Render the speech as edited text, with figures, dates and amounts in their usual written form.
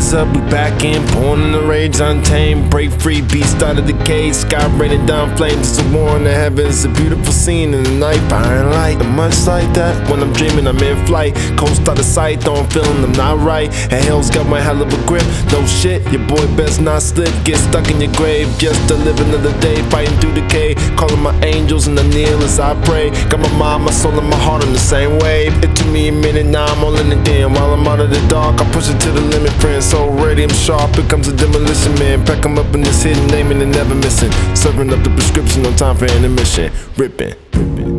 is up, we back in, born in the rage, untamed. Break free, beast out of the cage. Sky raining down flames, it's a war in the heavens. A beautiful scene in the night, fire and light. And much like that, when I'm dreaming, I'm in flight. Coast out of sight, though I'm feeling I'm not right. And hell's got one hell of a grip. No shit, your boy best not slip. Get stuck in your grave, just to live another day. Fighting through decay, calling my angels and I kneel as I pray. Got my mind, my soul, and my heart on the same wave. It took me a minute, now I'm all in the den. While I'm out of the dark, I push it to the limit, friend. So ready, I'm sharp, here comes a demolition man. Pack 'em up in this hidden name and they're never missing. Serving up the prescription, no time for intermission. Ripping.